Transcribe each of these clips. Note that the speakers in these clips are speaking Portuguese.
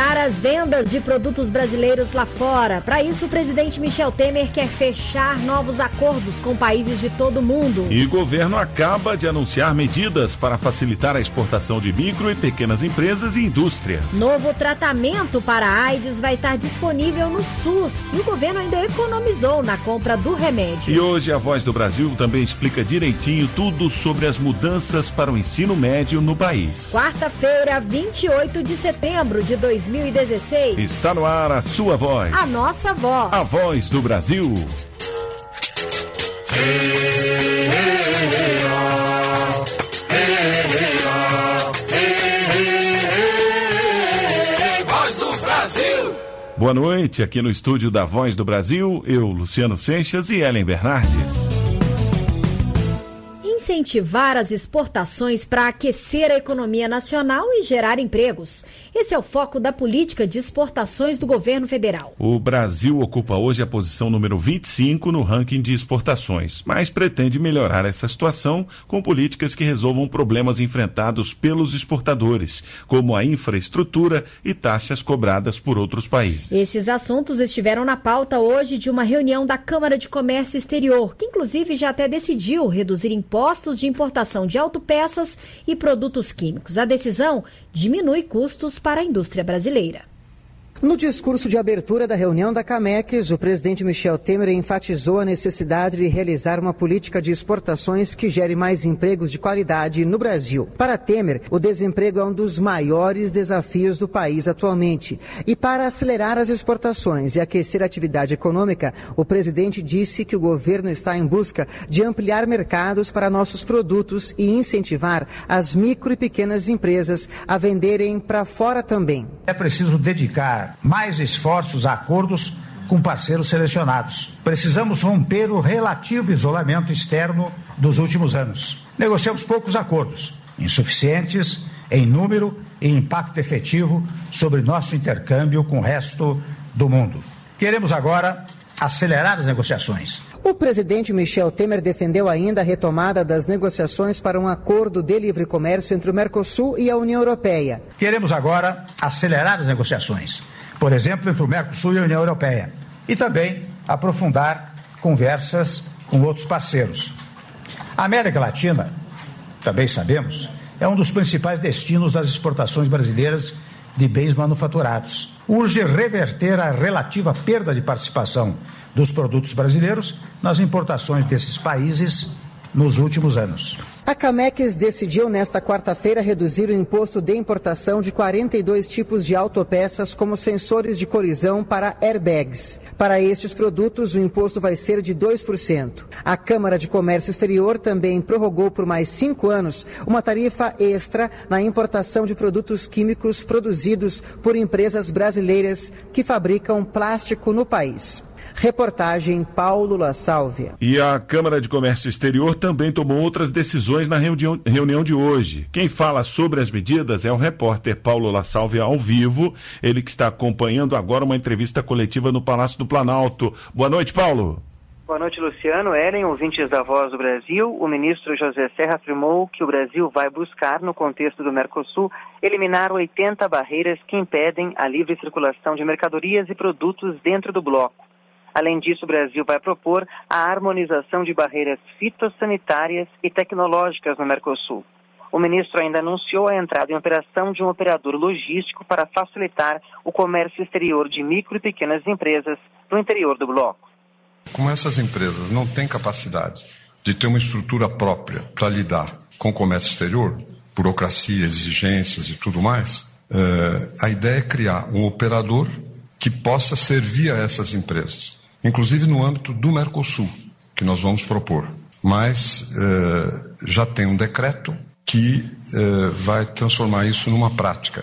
aumentar as vendas de produtos brasileiros lá fora. Para isso, o presidente Michel Temer quer fechar novos acordos com países de todo o mundo. E o governo acaba de anunciar medidas para facilitar a exportação de micro e pequenas empresas e indústrias. Novo tratamento para a AIDS vai estar disponível no SUS. E o governo ainda economizou na compra do remédio. E hoje a Voz do Brasil também explica direitinho tudo sobre as mudanças para o ensino médio no país. Quarta-feira, 28 de setembro de 2016. Está no ar a sua voz. A nossa voz. A Voz do Brasil. Voz do Brasil. Boa noite, aqui no estúdio da Voz do Brasil, eu, Luciano Seixas e Ellen Bernardes. Incentivar as exportações para aquecer a economia nacional e gerar empregos. Esse é o foco da política de exportações do governo federal. O Brasil ocupa hoje a posição número 25 no ranking de exportações, mas pretende melhorar essa situação com políticas que resolvam problemas enfrentados pelos exportadores, como a infraestrutura e taxas cobradas por outros países. Esses assuntos estiveram na pauta hoje de uma reunião da Câmara de Comércio Exterior, que inclusive já até decidiu reduzir impostos de importação de autopeças e produtos químicos. A decisão diminui custos para a indústria brasileira. No discurso de abertura da reunião da Camex, o presidente Michel Temer enfatizou a necessidade de realizar uma política de exportações que gere mais empregos de qualidade no Brasil. Para Temer, o desemprego é um dos maiores desafios do país atualmente. E para acelerar as exportações e aquecer a atividade econômica, o presidente disse que o governo está em busca de ampliar mercados para nossos produtos e incentivar as micro e pequenas empresas a venderem para fora também. É preciso dedicar mais esforços a acordos com parceiros selecionados. Precisamos romper o relativo isolamento externo dos últimos anos. Negociamos poucos acordos, insuficientes em número e impacto efetivo sobre nosso intercâmbio com o resto do mundo. Queremos agora acelerar as negociações. O presidente Michel Temer defendeu ainda a retomada das negociações para um acordo de livre comércio entre o Mercosul e a União Europeia. Queremos agora acelerar as negociações, por exemplo, entre o Mercosul e a União Europeia, e também aprofundar conversas com outros parceiros. A América Latina, também sabemos, é um dos principais destinos das exportações brasileiras de bens manufaturados. Urge reverter a relativa perda de participação dos produtos brasileiros nas importações desses países nos últimos anos. A Camex decidiu nesta quarta-feira reduzir o imposto de importação de 42 tipos de autopeças como sensores de colisão para airbags. Para estes produtos, o imposto vai ser de 2%. A Câmara de Comércio Exterior também prorrogou por mais 5 anos uma tarifa extra na importação de produtos químicos produzidos por empresas brasileiras que fabricam plástico no país. Reportagem Paulo La Sálvia. E a Câmara de Comércio Exterior também tomou outras decisões na reunião de hoje. Quem fala sobre as medidas é o repórter Paulo La Sálvia ao vivo, ele que está acompanhando agora uma entrevista coletiva no Palácio do Planalto. Boa noite, Paulo. Boa noite, Luciano. Ellen, ouvintes da Voz do Brasil, o ministro José Serra afirmou que o Brasil vai buscar, no contexto do Mercosul, eliminar 80 barreiras que impedem a livre circulação de mercadorias e produtos dentro do bloco. Além disso, o Brasil vai propor a harmonização de barreiras fitossanitárias e tecnológicas no Mercosul. O ministro ainda anunciou a entrada em operação de um operador logístico para facilitar o comércio exterior de micro e pequenas empresas no interior do bloco. Como essas empresas não têm capacidade de ter uma estrutura própria para lidar com o comércio exterior, burocracia, exigências e tudo mais, a ideia é criar um operador que possa servir a essas empresas. Inclusive no âmbito do Mercosul, que nós vamos propor. Mas já tem um decreto que vai transformar isso numa prática.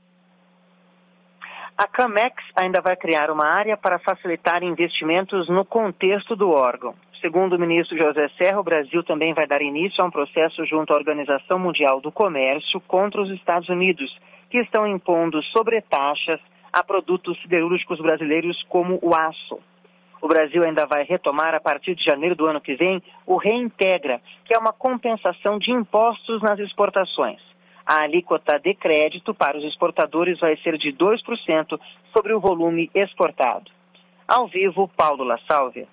A Camex ainda vai criar uma área para facilitar investimentos no contexto do órgão. Segundo o ministro José Serra, o Brasil também vai dar início a um processo junto à Organização Mundial do Comércio contra os Estados Unidos, que estão impondo sobretaxas a produtos siderúrgicos brasileiros como o aço. O Brasil ainda vai retomar, a partir de janeiro do ano que vem, o Reintegra, que é uma compensação de impostos nas exportações. A alíquota de crédito para os exportadores vai ser de 2% sobre o volume exportado. Ao vivo, Paulo La Sálvia.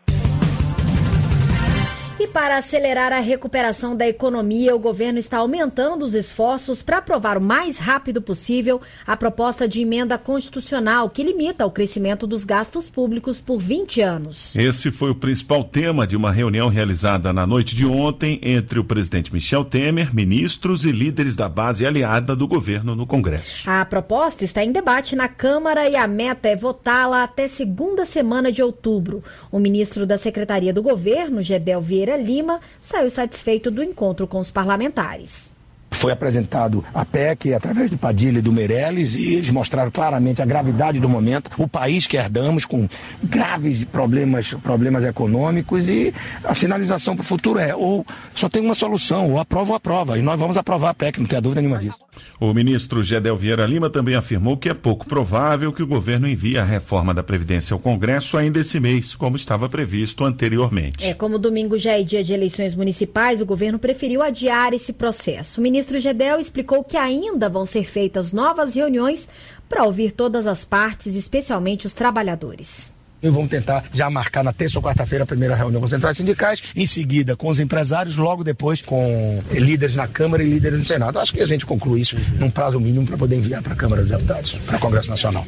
E para acelerar a recuperação da economia, o governo está aumentando os esforços para aprovar o mais rápido possível a proposta de emenda constitucional que limita o crescimento dos gastos públicos por 20 anos. Esse foi o principal tema de uma reunião realizada na noite de ontem entre o presidente Michel Temer, ministros e líderes da base aliada do governo no Congresso. A proposta está em debate na Câmara e a meta é votá-la até segunda semana de outubro. O ministro da Secretaria do Governo, Gedel Vieira Lima, saiu satisfeito do encontro com os parlamentares. Foi apresentado a PEC através do Padilha e do Meirelles e eles mostraram claramente a gravidade do momento, o país que herdamos com graves problemas econômicos e a sinalização para o futuro ou só tem uma solução, ou aprova, e nós vamos aprovar a PEC, não tem dúvida nenhuma disso. O ministro Gedel Vieira Lima também afirmou que é pouco provável que o governo envie a reforma da Previdência ao Congresso ainda esse mês, como estava previsto anteriormente. Como domingo já é dia de eleições municipais, o governo preferiu adiar esse processo. O ministro Gedel explicou que ainda vão ser feitas novas reuniões para ouvir todas as partes, especialmente os trabalhadores. Vamos tentar já marcar na terça ou quarta-feira a primeira reunião com os centrais sindicais, em seguida com os empresários, logo depois com líderes na Câmara e líderes no Senado. Acho que a gente conclui isso num prazo mínimo para poder enviar para a Câmara dos Deputados, para o Congresso Nacional.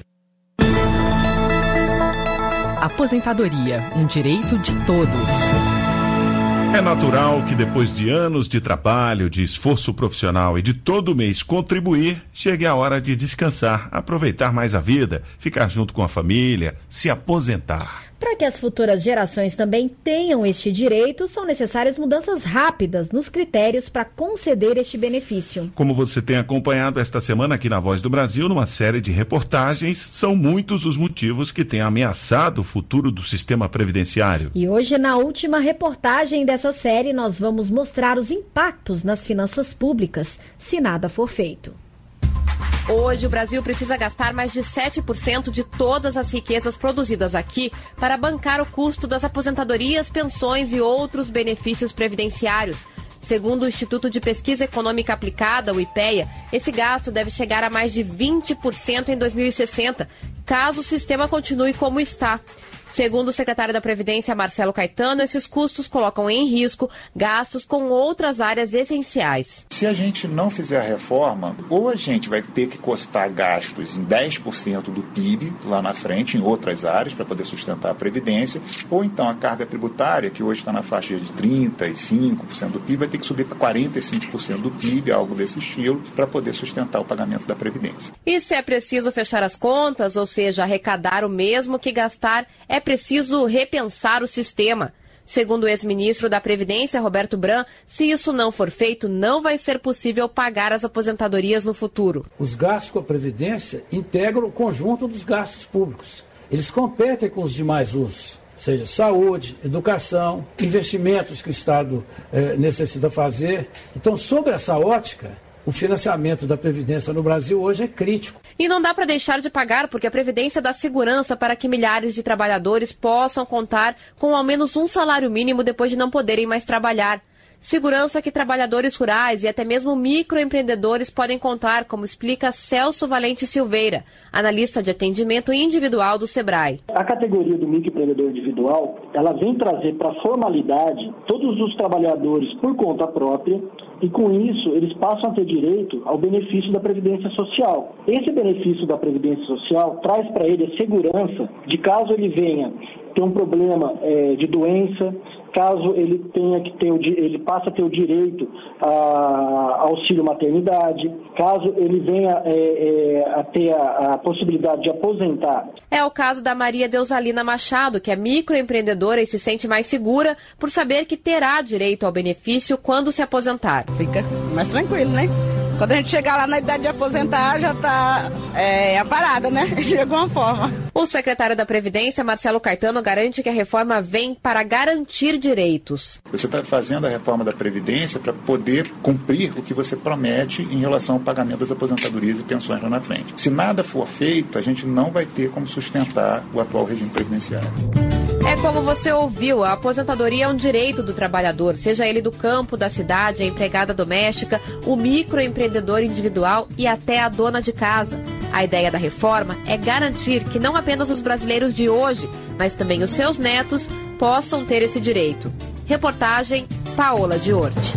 Aposentadoria, um direito de todos. É natural que depois de anos de trabalho, de esforço profissional e de todo mês contribuir, chegue a hora de descansar, aproveitar mais a vida, ficar junto com a família, se aposentar. Para que as futuras gerações também tenham este direito, são necessárias mudanças rápidas nos critérios para conceder este benefício. Como você tem acompanhado esta semana aqui na Voz do Brasil, numa série de reportagens, são muitos os motivos que têm ameaçado o futuro do sistema previdenciário. E hoje, na última reportagem dessa série, nós vamos mostrar os impactos nas finanças públicas, se nada for feito. Hoje, o Brasil precisa gastar mais de 7% de todas as riquezas produzidas aqui para bancar o custo das aposentadorias, pensões e outros benefícios previdenciários. Segundo o Instituto de Pesquisa Econômica Aplicada, o IPEA, esse gasto deve chegar a mais de 20% em 2060, caso o sistema continue como está. Segundo o secretário da Previdência, Marcelo Caetano, esses custos colocam em risco gastos com outras áreas essenciais. Se a gente não fizer a reforma, ou a gente vai ter que custar gastos em 10% do PIB lá na frente, em outras áreas, para poder sustentar a Previdência, ou então a carga tributária, que hoje está na faixa de 35% do PIB, vai ter que subir para 45% do PIB, algo desse estilo, para poder sustentar o pagamento da Previdência. E se é preciso fechar as contas, ou seja, arrecadar o mesmo que gastar, é preciso repensar o sistema. Segundo o ex-ministro da Previdência, Roberto Bran, se isso não for feito, não vai ser possível pagar as aposentadorias no futuro. Os gastos com a Previdência integram o conjunto dos gastos públicos. Eles competem com os demais usos, seja saúde, educação, investimentos que o Estado necessita fazer. Então, sobre essa ótica, o financiamento da Previdência no Brasil hoje é crítico. E não dá para deixar de pagar, porque a Previdência dá segurança para que milhares de trabalhadores possam contar com ao menos um salário mínimo depois de não poderem mais trabalhar. Segurança que trabalhadores rurais e até mesmo microempreendedores podem contar, como explica Celso Valente Silveira, analista de atendimento individual do Sebrae. A categoria do microempreendedor individual, ela vem trazer para a formalidade todos os trabalhadores por conta própria e com isso eles passam a ter direito ao benefício da Previdência Social. Esse benefício da Previdência Social traz para ele a segurança de caso ele venha ter um problema de doença, caso ele tenha que ter ele passa a ter o direito a auxílio maternidade, caso ele venha a ter a possibilidade de aposentar. É o caso da Maria Deusalina Machado, que é microempreendedora e se sente mais segura por saber que terá direito ao benefício quando se aposentar. Fica mais tranquilo, né? Quando a gente chegar lá na idade de aposentar, já está amparada, né? De alguma forma. O secretário da Previdência, Marcelo Caetano, garante que a reforma vem para garantir direitos. Você está fazendo a reforma da Previdência para poder cumprir o que você promete em relação ao pagamento das aposentadorias e pensões lá na frente. Se nada for feito, a gente não vai ter como sustentar o atual regime previdenciário. É como você ouviu, a aposentadoria é um direito do trabalhador, seja ele do campo, da cidade, a empregada doméstica, o microempreendedor empreendedor individual e até a dona de casa. A ideia da reforma é garantir que não apenas os brasileiros de hoje, mas também os seus netos possam ter esse direito. Reportagem Paola Diorti.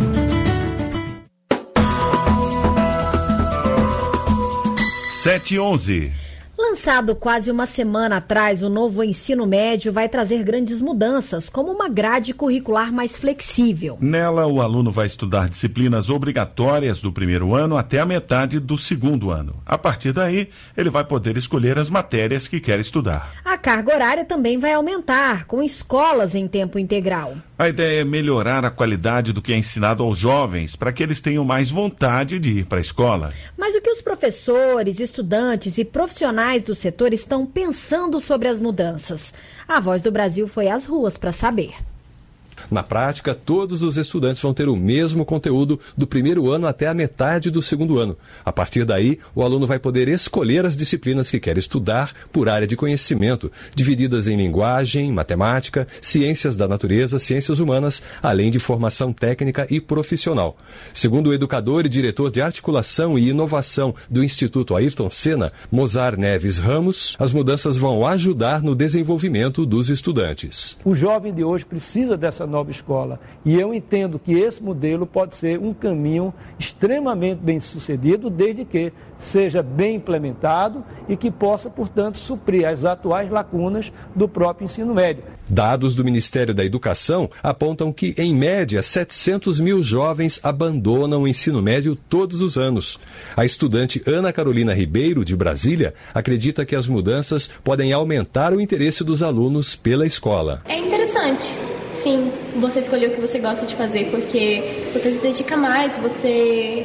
7h11. Lançado quase uma semana atrás, o novo ensino médio vai trazer grandes mudanças, como uma grade curricular mais flexível. Nela, o aluno vai estudar disciplinas obrigatórias do primeiro ano até a metade do segundo ano. A partir daí, ele vai poder escolher as matérias que quer estudar. A carga horária também vai aumentar, com escolas em tempo integral. A ideia é melhorar a qualidade do que é ensinado aos jovens, para que eles tenham mais vontade de ir para a escola. Mas o que os professores, estudantes e profissionais do setor estão pensando sobre as mudanças? A Voz do Brasil foi às ruas para saber. Na prática, todos os estudantes vão ter o mesmo conteúdo do primeiro ano até a metade do segundo ano. A partir daí, o aluno vai poder escolher as disciplinas que quer estudar por área de conhecimento, divididas em linguagem, matemática, ciências da natureza, ciências humanas, além de formação técnica e profissional. Segundo o educador e diretor de articulação e inovação do Instituto Ayrton Senna, Mozar Neves Ramos, as mudanças vão ajudar no desenvolvimento dos estudantes. O jovem de hoje precisa dessa nova escola. E eu entendo que esse modelo pode ser um caminho extremamente bem sucedido, desde que seja bem implementado e que possa, portanto, suprir as atuais lacunas do próprio ensino médio. Dados do Ministério da Educação apontam que, em média, 700 mil jovens abandonam o ensino médio todos os anos. A estudante Ana Carolina Ribeiro, de Brasília, acredita que as mudanças podem aumentar o interesse dos alunos pela escola. É interessante. Sim, você escolheu o que você gosta de fazer, porque você se dedica mais, você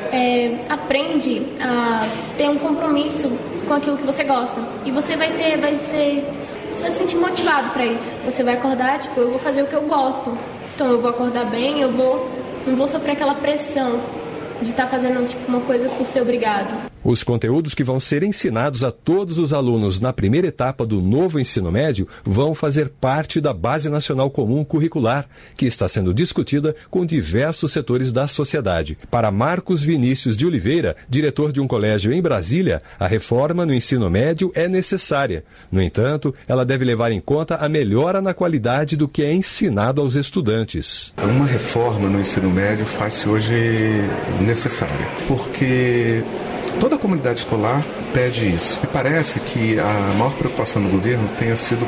aprende a ter um compromisso com aquilo que você gosta. E você vai se sentir motivado para isso. Você vai acordar, eu vou fazer o que eu gosto. Então eu vou acordar bem, não vou sofrer aquela pressão de estar fazendo uma coisa por ser obrigado. Os conteúdos que vão ser ensinados a todos os alunos na primeira etapa do novo ensino médio vão fazer parte da Base Nacional Comum Curricular, que está sendo discutida com diversos setores da sociedade. Para Marcos Vinícius de Oliveira, diretor de um colégio em Brasília, a reforma no ensino médio é necessária. No entanto, ela deve levar em conta a melhora na qualidade do que é ensinado aos estudantes. Uma reforma no ensino médio faz-se hoje necessária, porque toda a comunidade escolar pede isso. E parece que a maior preocupação do governo tenha sido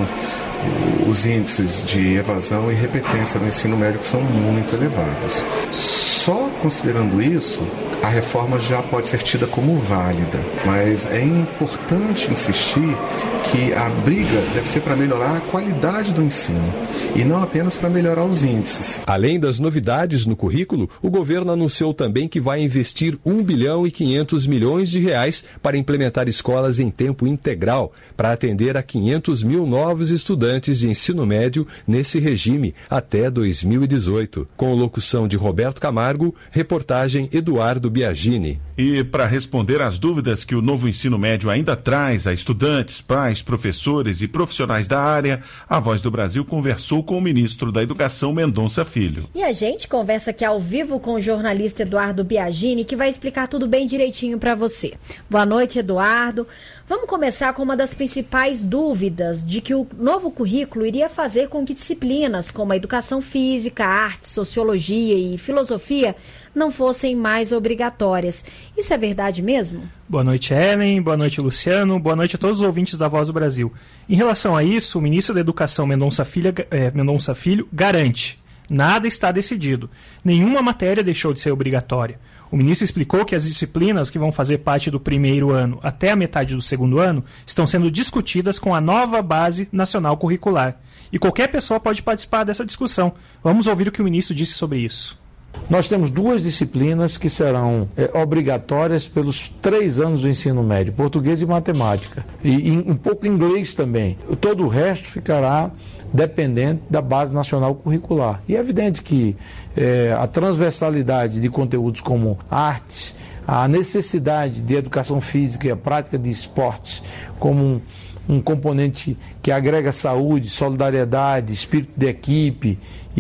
com os índices de evasão e repetência no ensino médio, que são muito elevados. Só considerando isso, a reforma já pode ser tida como válida, mas é importante insistir que a briga deve ser para melhorar a qualidade do ensino e não apenas para melhorar os índices. Além das novidades no currículo, o governo anunciou também que vai investir 1 bilhão e 500 milhões de reais para implementar escolas em tempo integral, para atender a 500 mil novos estudantes de ensino médio nesse regime até 2018. Com locução de Roberto Camargo, reportagem Eduardo Biagini. E para responder às dúvidas que o novo ensino médio ainda traz a estudantes, pais, professores e profissionais da área, a Voz do Brasil conversou com o ministro da Educação, Mendonça Filho. E a gente conversa aqui ao vivo com o jornalista Eduardo Biagini, que vai explicar tudo bem direitinho para você. Boa noite, Eduardo. Vamos começar com uma das principais dúvidas de que o novo currículo iria fazer com que disciplinas como a educação física, arte, sociologia e filosofia não fossem mais obrigatórias. Isso é verdade mesmo? Boa noite, Ellen. Boa noite, Luciano. Boa noite a todos os ouvintes da Voz do Brasil. Em relação a isso, o ministro da Educação, Mendonça Filho, garante: nada está decidido. Nenhuma matéria deixou de ser obrigatória. O ministro explicou que as disciplinas que vão fazer parte do primeiro ano até a metade do segundo ano estão sendo discutidas com a nova Base Nacional Curricular. E qualquer pessoa pode participar dessa discussão. Vamos ouvir o que o ministro disse sobre isso. Nós temos duas disciplinas que serão obrigatórias pelos 3 anos do ensino médio, português e matemática, e um pouco inglês também. Todo o resto ficará dependente da Base Nacional Curricular. E é evidente que a transversalidade de conteúdos como artes, a necessidade de educação física e a prática de esportes como um componente que agrega saúde, solidariedade, espírito de equipe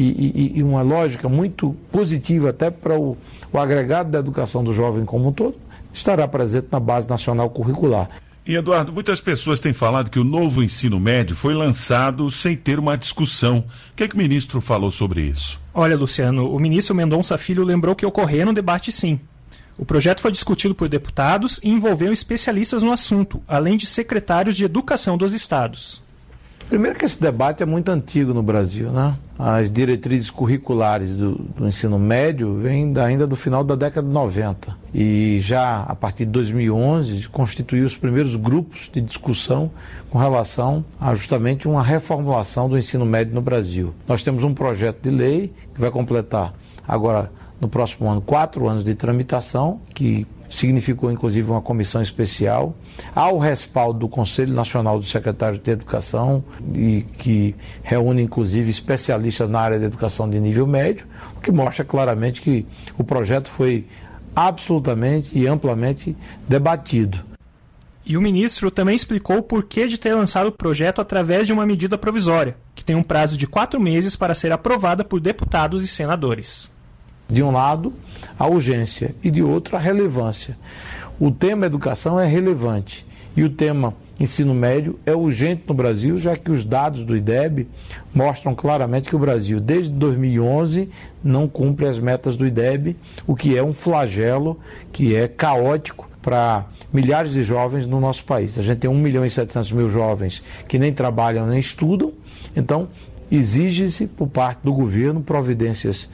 e uma lógica muito positiva até para o agregado da educação do jovem como um todo, estará presente na Base Nacional Curricular. E, Eduardo, muitas pessoas têm falado que o novo ensino médio foi lançado sem ter uma discussão. O que é que o ministro falou sobre isso? Olha, Luciano, o ministro Mendonça Filho lembrou que ocorreram debate sim. O projeto foi discutido por deputados e envolveu especialistas no assunto, além de secretários de educação dos estados. Primeiro que esse debate é muito antigo no Brasil, né? As diretrizes curriculares do ensino médio vêm ainda do final da década de 90 e já a partir de 2011 constituiu os primeiros grupos de discussão com relação a justamente uma reformulação do ensino médio no Brasil. Nós temos um projeto de lei que vai completar agora no próximo ano 4 anos de tramitação, que significou inclusive uma comissão especial, ao respaldo do Conselho Nacional dos Secretários de Educação, e que reúne inclusive especialistas na área de educação de nível médio, o que mostra claramente que o projeto foi absolutamente e amplamente debatido. E o ministro também explicou o porquê de ter lançado o projeto através de uma medida provisória, que tem um prazo de 4 meses para ser aprovada por deputados e senadores. De um lado, a urgência e de outro, a relevância. O tema educação é relevante e o tema ensino médio é urgente no Brasil, já que os dados do IDEB mostram claramente que o Brasil, desde 2011, não cumpre as metas do IDEB, o que é um flagelo, que é caótico para milhares de jovens no nosso país. A gente tem 1.700.000 jovens que nem trabalham nem estudam, então exige-se por parte do governo providências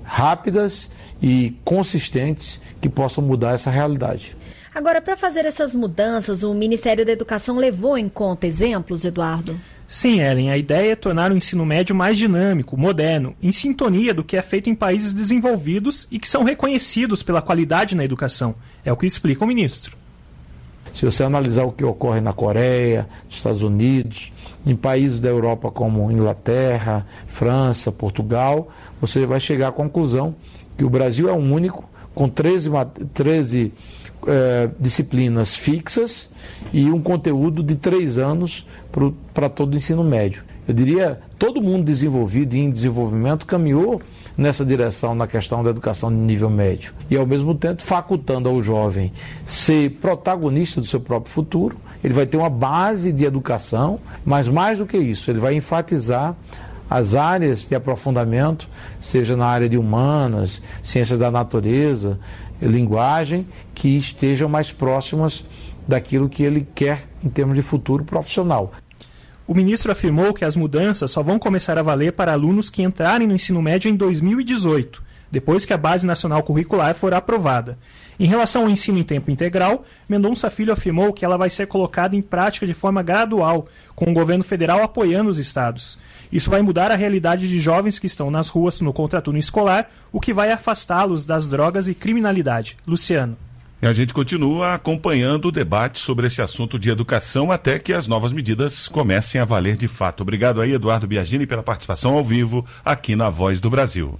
rápidas e consistentes que possam mudar essa realidade. Agora, para fazer essas mudanças, o Ministério da Educação levou em conta exemplos, Eduardo? Sim, Ellen, a ideia é tornar o ensino médio mais dinâmico, moderno, em sintonia do que é feito em países desenvolvidos e que são reconhecidos pela qualidade na educação. É o que explica o ministro. Se você analisar o que ocorre na Coreia, nos Estados Unidos, em países da Europa como Inglaterra, França, Portugal, você vai chegar à conclusão que o Brasil é o único com 13 disciplinas fixas e um conteúdo de 3 anos para todo o ensino médio. Eu diria, todo mundo desenvolvido e em desenvolvimento caminhou nessa direção na questão da educação de nível médio. E, ao mesmo tempo, facultando ao jovem ser protagonista do seu próprio futuro. Ele vai ter uma base de educação, mas mais do que isso, ele vai enfatizar as áreas de aprofundamento, seja na área de humanas, ciências da natureza, linguagem, que estejam mais próximas daquilo que ele quer em termos de futuro profissional. O ministro afirmou que as mudanças só vão começar a valer para alunos que entrarem no ensino médio em 2018, depois que a Base Nacional Curricular for aprovada. Em relação ao ensino em tempo integral, Mendonça Filho afirmou que ela vai ser colocada em prática de forma gradual, com o governo federal apoiando os estados. Isso vai mudar a realidade de jovens que estão nas ruas no contraturno escolar, o que vai afastá-los das drogas e criminalidade. Luciano. E a gente continua acompanhando o debate sobre esse assunto de educação até que as novas medidas comecem a valer de fato. Obrigado aí, Eduardo Biagini, pela participação ao vivo aqui na Voz do Brasil.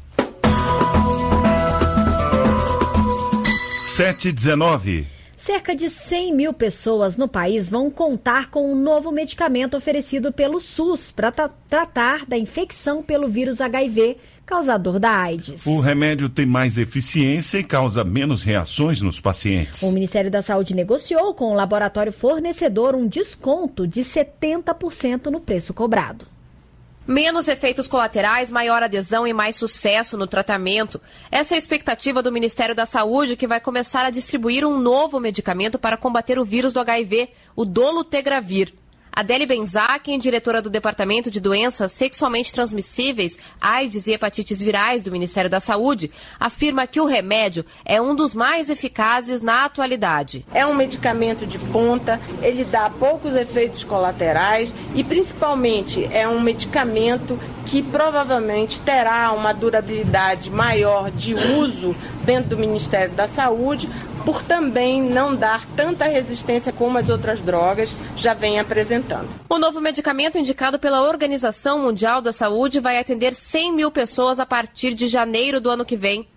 7h19. Cerca de 100 mil pessoas no país vão contar com um novo medicamento oferecido pelo SUS para tratar da infecção pelo vírus HIV, causador da AIDS. O remédio tem mais eficiência e causa menos reações nos pacientes. O Ministério da Saúde negociou com o laboratório fornecedor um desconto de 70% no preço cobrado. Menos efeitos colaterais, maior adesão e mais sucesso no tratamento. Essa é a expectativa do Ministério da Saúde, que vai começar a distribuir um novo medicamento para combater o vírus do HIV, o dolutegravir. Adele Benzaken, diretora do Departamento de Doenças Sexualmente Transmissíveis, AIDS e Hepatites Virais do Ministério da Saúde, afirma que o remédio é um dos mais eficazes na atualidade. É um medicamento de ponta, ele dá poucos efeitos colaterais e, principalmente, é um medicamento que provavelmente terá uma durabilidade maior de uso dentro do Ministério da Saúde, por também não dar tanta resistência como as outras drogas já vêm apresentando. O novo medicamento indicado pela Organização Mundial da Saúde vai atender 100 mil pessoas a partir de janeiro do ano que vem.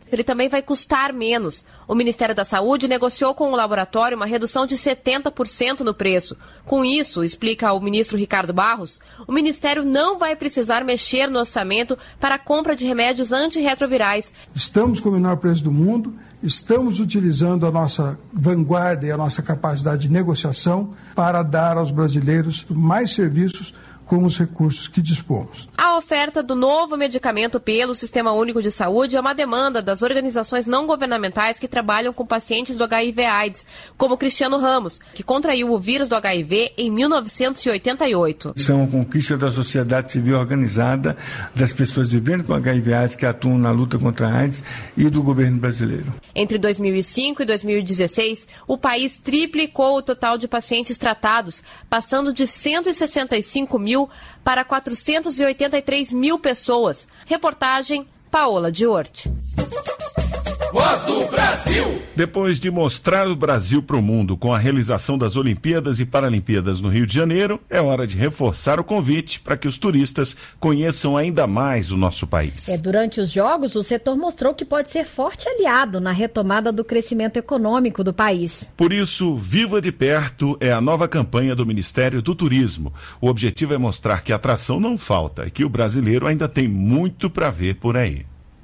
ele também vai custar menos. O Ministério da Saúde negociou com o laboratório uma redução de 70% no preço. Com isso, explica o ministro Ricardo Barros, o Ministério não vai precisar mexer no orçamento para a compra de remédios antirretrovirais. Estamos com o menor preço do mundo, estamos utilizando a nossa vanguarda e a nossa capacidade de negociação para dar aos brasileiros mais serviços com os recursos que dispomos. A oferta do novo medicamento pelo Sistema Único de Saúde é uma demanda das organizações não governamentais que trabalham com pacientes do HIV/AIDS, como Cristiano Ramos, que contraiu o vírus do HIV em 1988. Isso é uma conquista da sociedade civil organizada, das pessoas vivendo com HIV/AIDS que atuam na luta contra a AIDS e do governo brasileiro. Entre 2005 e 2016, o país triplicou o total de pacientes tratados, passando de 165 mil para 483 mil pessoas. Reportagem Paola Diort. Voz do Brasil. Depois de mostrar o Brasil para o mundo com a realização das Olimpíadas e Paralimpíadas no Rio de Janeiro, é hora de reforçar o convite para que os turistas conheçam ainda mais o nosso país. Durante os Jogos, o setor mostrou que pode ser forte aliado na retomada do crescimento econômico do país. Por isso, Viva de Perto é a nova campanha do Ministério do Turismo. O objetivo é mostrar que a atração não falta e que o brasileiro ainda tem muito para ver por aí.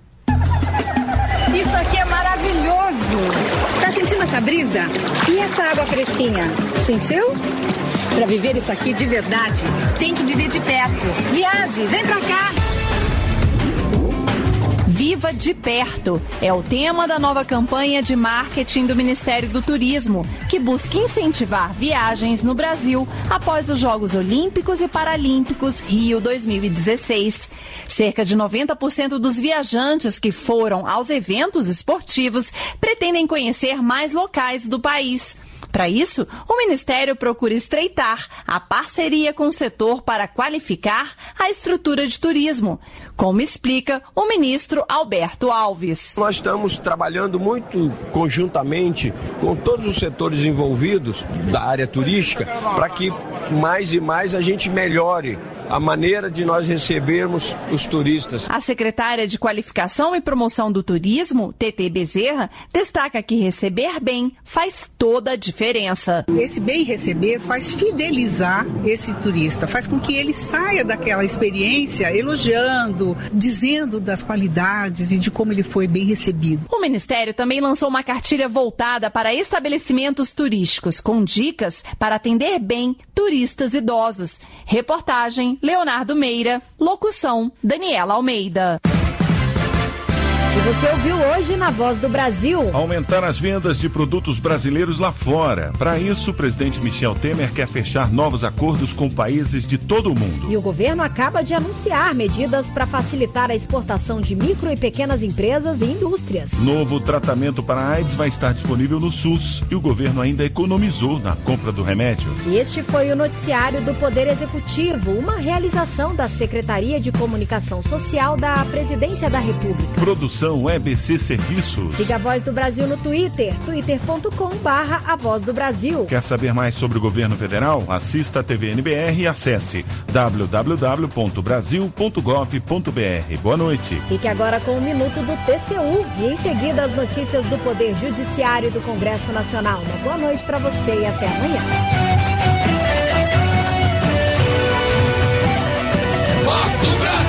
Isso aqui é maravilhoso! Tá sentindo essa brisa? E essa água fresquinha? Sentiu? Para viver isso aqui de verdade, tem que viver de perto. Viaje, vem pra cá! Viva de Perto é o tema da nova campanha de marketing do Ministério do Turismo, que busca incentivar viagens no Brasil após os Jogos Olímpicos e Paralímpicos Rio 2016. Cerca de 90% dos viajantes que foram aos eventos esportivos pretendem conhecer mais locais do país. Para isso, o Ministério procura estreitar a parceria com o setor para qualificar a estrutura de turismo, como explica o ministro Alberto Alves. Nós estamos trabalhando muito conjuntamente com todos os setores envolvidos da área turística para que mais e mais a gente melhore a maneira de nós recebermos os turistas. A secretária de Qualificação e Promoção do Turismo, TT Bezerra, destaca que receber bem faz toda a diferença. Esse bem receber faz fidelizar esse turista, faz com que ele saia daquela experiência elogiando, dizendo das qualidades e de como ele foi bem recebido. O Ministério também lançou uma cartilha voltada para estabelecimentos turísticos, com dicas para atender bem turistas idosos. Reportagem Leonardo Meira, locução Daniela Almeida. E você ouviu hoje na Voz do Brasil. Aumentar as vendas de produtos brasileiros lá fora. Para isso, o presidente Michel Temer quer fechar novos acordos com países de todo o mundo. E o governo acaba de anunciar medidas para facilitar a exportação de micro e pequenas empresas e indústrias. Novo tratamento para a AIDS vai estar disponível no SUS e o governo ainda economizou na compra do remédio. E este foi o noticiário do Poder Executivo, uma realização da Secretaria de Comunicação Social da Presidência da República. Produção EBC Serviços. Siga a Voz do Brasil no Twitter, twitter.com/A Voz do Brasil. Quer saber mais sobre o governo federal? Assista a TV NBR e acesse www.brasil.gov.br. Boa noite. Fique agora com o Minuto do TCU e em seguida as notícias do Poder Judiciário e do Congresso Nacional. Uma boa noite para você e até amanhã. Voz do Brasil.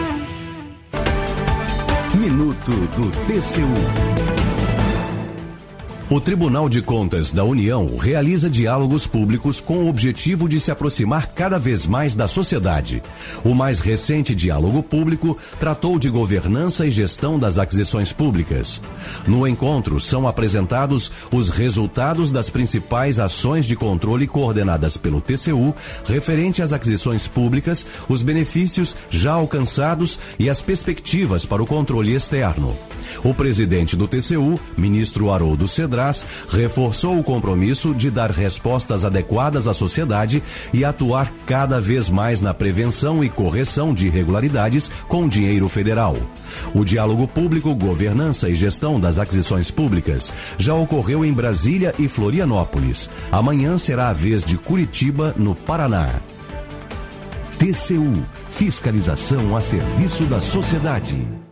Minuto do TCU. O Tribunal de Contas da União realiza diálogos públicos com o objetivo de se aproximar cada vez mais da sociedade. O mais recente diálogo público tratou de governança e gestão das aquisições públicas. No encontro, são apresentados os resultados das principais ações de controle coordenadas pelo TCU referente às aquisições públicas, os benefícios já alcançados e as perspectivas para o controle externo. O presidente do TCU, ministro Haroldo Cedras, reforçou o compromisso de dar respostas adequadas à sociedade e atuar cada vez mais na prevenção e correção de irregularidades com dinheiro federal. O diálogo público, governança e gestão das aquisições públicas já ocorreu em Brasília e Florianópolis. Amanhã será a vez de Curitiba, no Paraná. TCU, fiscalização a serviço da sociedade.